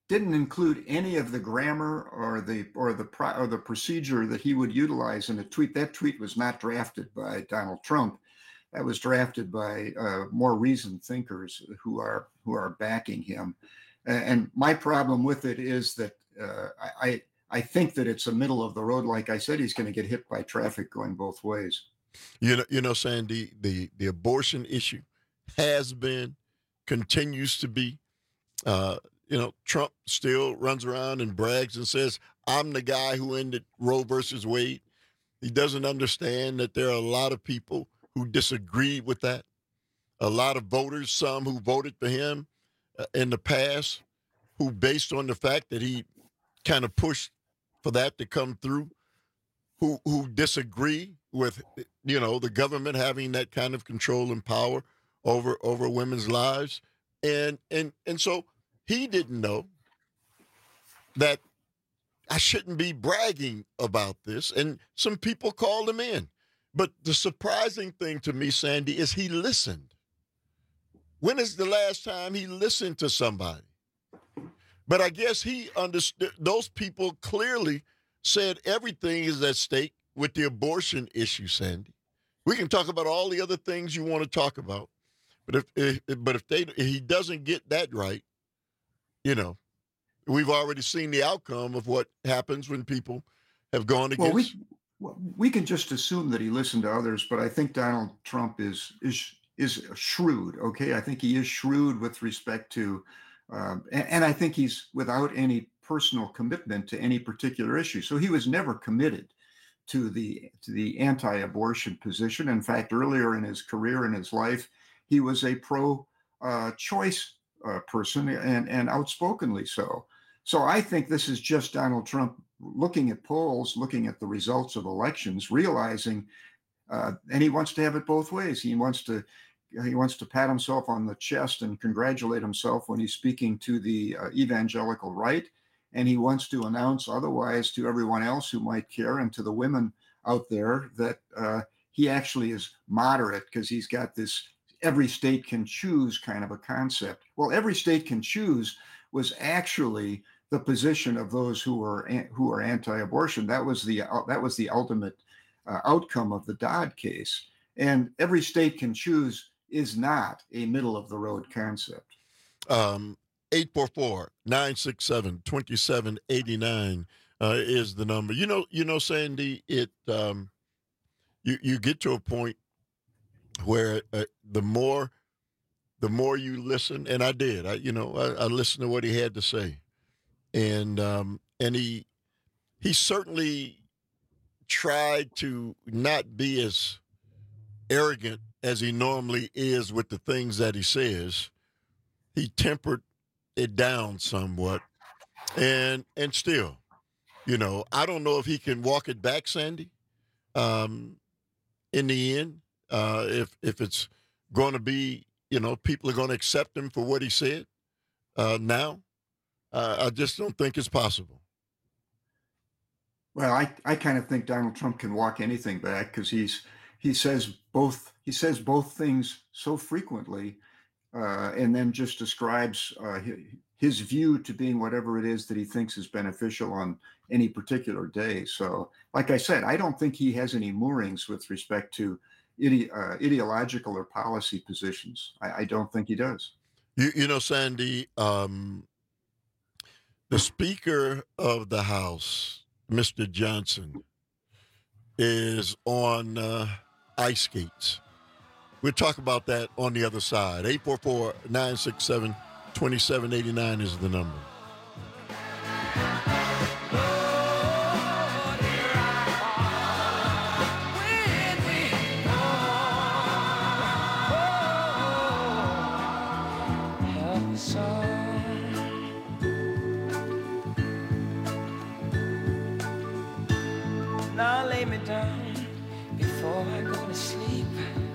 didn't include any of the grammar or the procedure that he would utilize in a tweet. That tweet was not drafted by Donald Trump. That was drafted by more reasoned thinkers who are backing him. And my problem with it is that I think that it's a middle of the road. Like I said, he's going to get hit by traffic going both ways. You know, Sandy, the abortion issue has been, continues to be. Trump still runs around and brags and says, I'm the guy who ended Roe versus Wade. He doesn't understand that there are a lot of people who disagree with that. A lot of voters, some who voted for him in the past, who based on the fact that he kind of pushed for that to come through, who disagree with, the government having that kind of control and power over women's lives. And so he didn't know that I shouldn't be bragging about this. And some people called him in. But the surprising thing to me, Sandy, is he listened. When is the last time he listened to somebody? But I guess he understood. Those people clearly said everything is at stake with the abortion issue, Sandy. We can talk about all the other things you want to talk about. But if he doesn't get that right, we've already seen the outcome of what happens when people have gone against. We can just assume that he listened to others, but I think Donald Trump is shrewd. Okay, I think he is shrewd with respect to, and I think he's without any personal commitment to any particular issue. So he was never committed to the anti-abortion position. In fact, earlier in his career, in his life, he was a pro-choice person and outspokenly so. So I think this is just Donald Trump looking at polls, looking at the results of elections, realizing, and he wants to have it both ways. He wants to pat himself on the chest and congratulate himself when he's speaking to the evangelical right, and he wants to announce otherwise to everyone else who might care and to the women out there that he actually is moderate because he's got this every state can choose kind of a concept. Well, every state can choose was actually the position of those who are anti-abortion. That was the ultimate outcome of the Dodd case. And every state can choose is not a middle of the road concept. 844-967-2789 is the number. Sandy, you get to a point where the more you listen, and I did, I listened to what he had to say, and he certainly tried to not be as arrogant as he normally is with the things that he says. He tempered it down somewhat, and still, I don't know if he can walk it back, Sandy. In the end. If it's going to be, people are going to accept him for what he said now, I just don't think it's possible. Well, I kind of think Donald Trump can walk anything back because he says both things so frequently, and then just describes his view to being whatever it is that he thinks is beneficial on any particular day. So, like I said, I don't think he has any moorings with respect to ideological or policy positions. I don't think he does. Sandy, the Speaker of the House, Mr. Johnson, is on ice skates. We'll talk about that on the other side. 844-967-2789 is the number. Now lay me down before I go to sleep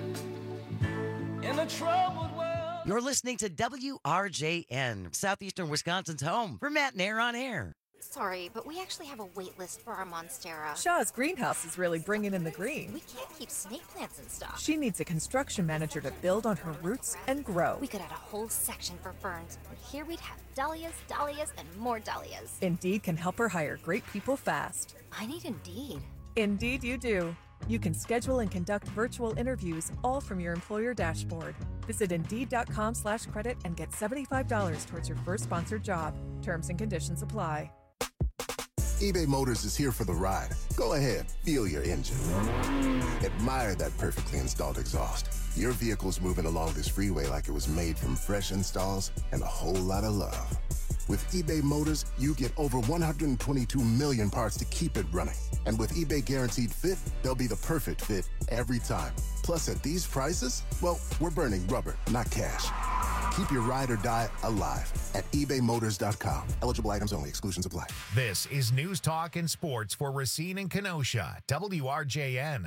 in a troubled world. You're listening to WRJN, Southeastern Wisconsin's home for Matt and Air on Air. Sorry, but we actually have a wait list for our Monstera. Shaw's greenhouse is really bringing in the green. We can't keep snake plants in stock. She needs a construction manager to build on her roots and grow. We could add a whole section for ferns, and here we'd have dahlias, dahlias, and more dahlias. Indeed can help her hire great people fast. I need Indeed. Indeed you do. You can schedule and conduct virtual interviews all from your employer dashboard. Visit Indeed.com/credit and get $75 towards your first sponsored job. Terms and conditions apply. eBay Motors is here for the ride. Go ahead, feel your engine. Admire that perfectly installed exhaust. Your vehicle's moving along this freeway like it was made from fresh installs and a whole lot of love. With eBay Motors, you get over 122 million parts to keep it running. And with eBay Guaranteed Fit, they'll be the perfect fit every time. Plus, at these prices, well, we're burning rubber, not cash. Keep your ride or die alive at ebaymotors.com. Eligible items only. Exclusions apply. This is News Talk and Sports for Racine and Kenosha, WRJN.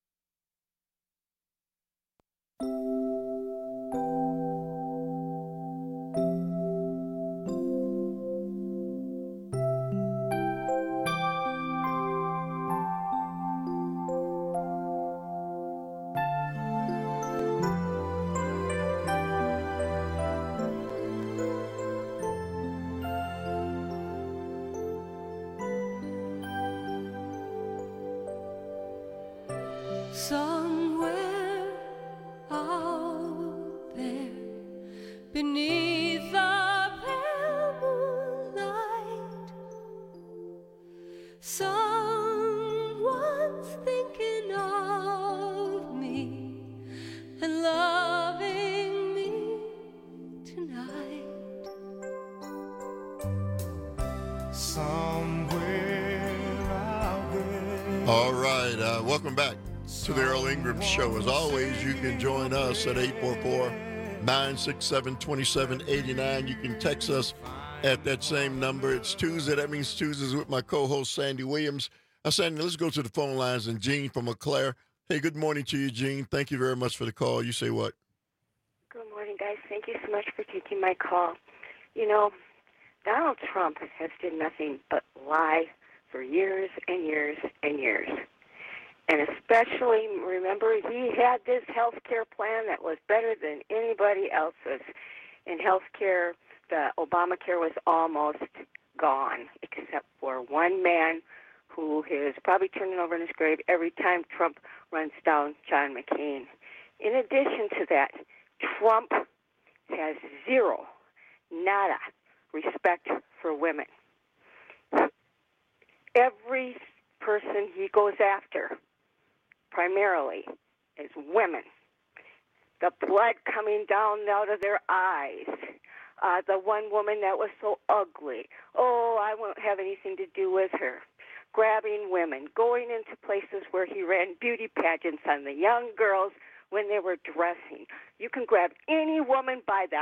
Somewhere out there, beneath the pale moonlight, someone's thinking of me and loving me tonight. Somewhere out there. All right, welcome back to the Earl Ingram Show. As always, you can join us at 844-967-2789. You can text us at that same number. It's Tuesday. That means Tuesdays with my co-host, Sandy Williams. Sandy, let's go to the phone lines. And Gene from Eau Claire. Hey, good morning to you, Gene. Thank you very much for the call. You say what? Good morning, guys. Thank you so much for taking my call. You know, Donald Trump has did nothing but lie for years and years and years. And especially, remember, he had this health care plan that was better than anybody else's. In health care, the Obamacare was almost gone, except for one man who is probably turning over in his grave every time Trump runs down John McCain. In addition to that, Trump has zero, nada, respect for women. Every person he goes after primarily is women. The blood coming down out of their eyes. The one woman that was so ugly. Oh, I won't have anything to do with her. Grabbing women, going into places where he ran beauty pageants on the young girls when they were dressing. You can grab any woman by the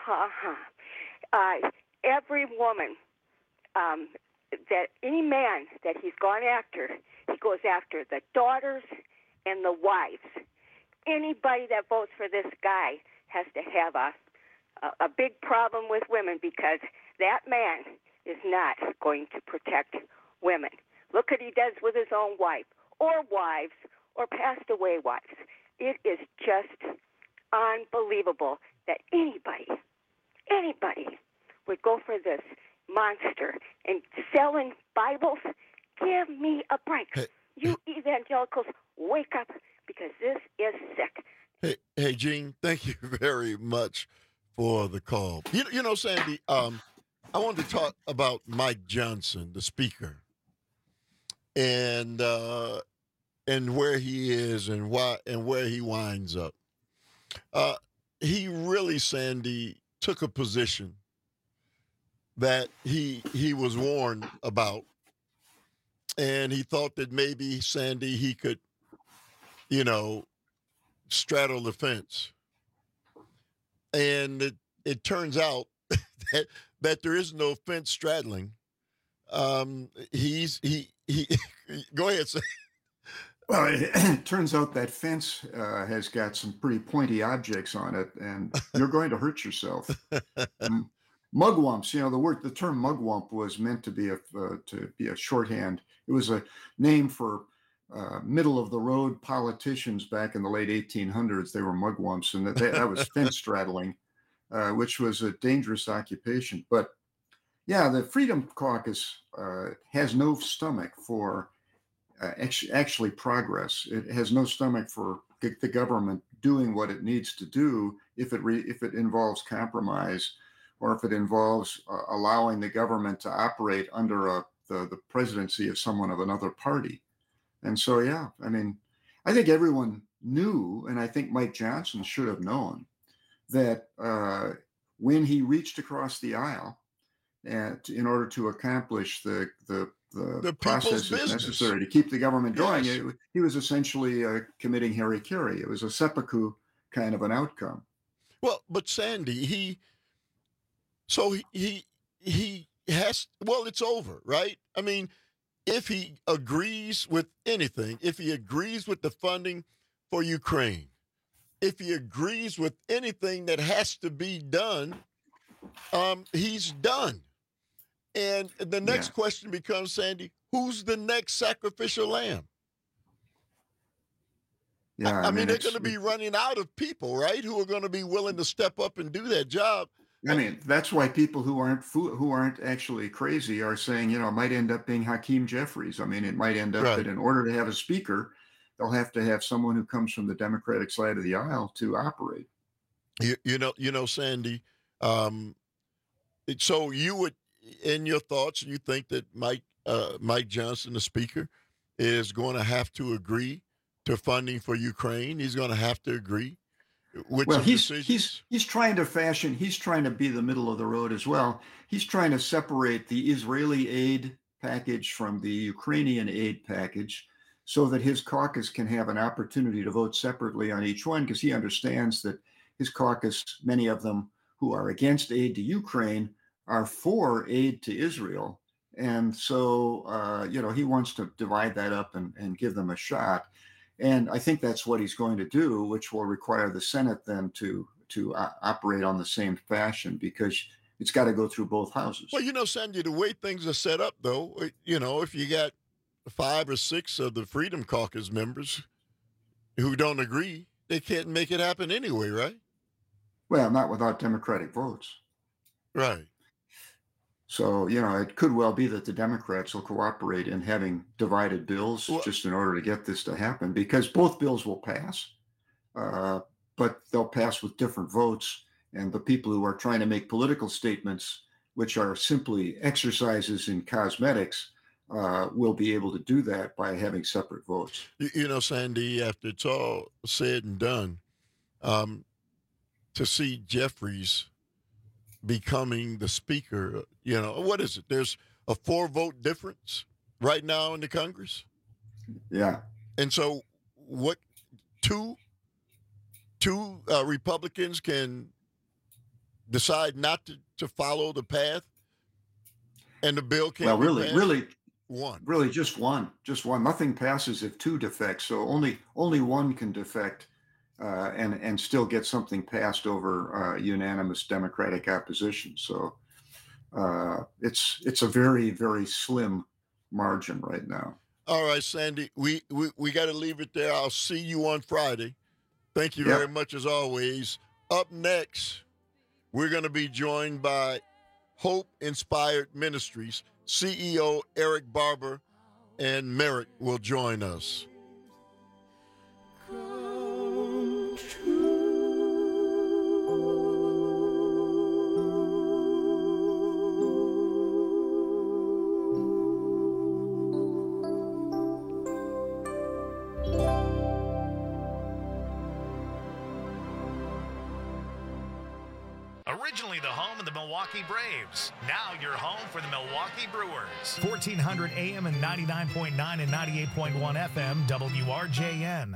every woman, that any man that he's gone after, he goes after the daughters and the wives. Anybody that votes for this guy has to have a big problem with women, because that man is not going to protect women. Look what he does with his own wife, or wives, or passed away wives. It is just unbelievable that anybody would go for this monster and selling Bibles. Give me a break. Hey. You evangelicals, wake up, because this is sick. Hey, Gene, thank you very much for the call. You know, Sandy, I wanted to talk about Mike Johnson, the speaker, and where he is and why and where he winds up. He really, Sandy, took a position that he was warned about. And he thought that maybe, Sandy, he could, straddle the fence. And it turns out that there is no fence straddling. He go ahead, Sam. Well, it turns out that fence has got some pretty pointy objects on it, and you're going to hurt yourself. mugwumps. The term mugwump was meant to be a shorthand. It was a name for middle of the road politicians back in the late 1800s. They were mugwumps, and that was fence straddling, which was a dangerous occupation. But yeah, the Freedom Caucus has no stomach for actually progress. It has no stomach for the government doing what it needs to do if it involves compromise, or if it involves allowing the government to operate under the presidency of someone of another party. And so, yeah, I mean, I think everyone knew, and I think Mike Johnson should have known, that when he reached across the aisle in order to accomplish the processes necessary to keep the government going, he was essentially committing hara-kiri. It was a seppuku kind of an outcome. Well, but Sandy, he has, well, it's over, right? I mean, if he agrees with anything, if he agrees with the funding for Ukraine, if he agrees with anything that has to be done, he's done. And the next question becomes, Sandy, who's the next sacrificial lamb? Yeah, I mean they're going to be running out of people, right, who are going to be willing to step up and do that job. I mean, that's why people who aren't actually crazy are saying, it might end up being Hakeem Jeffries. I mean, it might end up that in order to have a speaker, they'll have to have someone who comes from the Democratic side of the aisle to operate. You know, Sandy. So you would, in your thoughts, you think that Mike Johnson, the speaker, is going to have to agree to funding for Ukraine? He's going to have to agree. Well, he's trying to be the middle of the road as well. He's trying to separate the Israeli aid package from the Ukrainian aid package so that his caucus can have an opportunity to vote separately on each one, because he understands that his caucus, many of them who are against aid to Ukraine, are for aid to Israel. And so, he wants to divide that up and give them a shot. And I think that's what he's going to do, which will require the Senate then to operate on the same fashion, because it's got to go through both houses. Well, Sandy, the way things are set up, though, if you got 5 or 6 of the Freedom Caucus members who don't agree, they can't make it happen anyway, right? Well, not without Democratic votes. Right. So, it could well be that the Democrats will cooperate in having divided bills just in order to get this to happen, because both bills will pass, but they'll pass with different votes. And the people who are trying to make political statements, which are simply exercises in cosmetics, will be able to do that by having separate votes. Sandy, after it's all said and done, to see Jeffries becoming the speaker, what is it? There's a 4-vote difference right now in the Congress. Yeah. And so what, two Republicans can decide not to follow the path, and the bill can't really one. Really just one. Nothing passes if 2 defect. So only one can defect and still get something passed over unanimous Democratic opposition. So it's a very, very slim margin right now. All right, Sandy, we got to leave it there. I'll see you on Friday. Thank you very much, as always. Up next, we're going to be joined by Hope Inspired Ministries CEO Eric Barber, and Merrick will join us. Originally the home of the Milwaukee Braves. Now you're home for the Milwaukee Brewers. 1400 AM and 99.9 and 98.1 FM WRJN.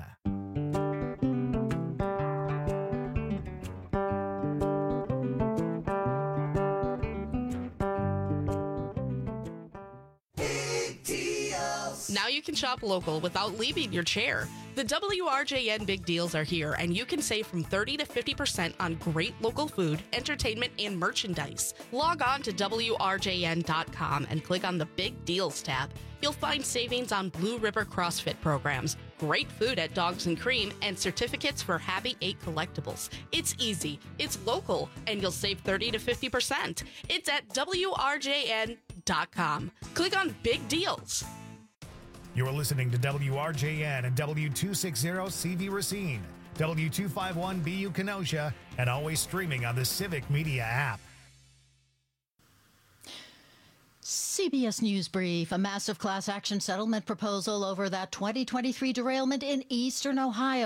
Now you can shop local without leaving your chair. The WRJN Big Deals are here, and you can save from 30 to 50% on great local food, entertainment, and merchandise. Log on to WRJN.com and click on the Big Deals tab. You'll find savings on Blue River CrossFit programs, great food at Dogs and Cream, and certificates for Happy 8 collectibles. It's easy, it's local, and you'll save 30 to 50%. It's at WRJN.com. Click on Big Deals. You're listening to WRJN and W260CV Racine, W251BU Kenosha, and always streaming on the Civic Media app. CBS News Brief. A massive class action settlement proposal over that 2023 derailment in eastern Ohio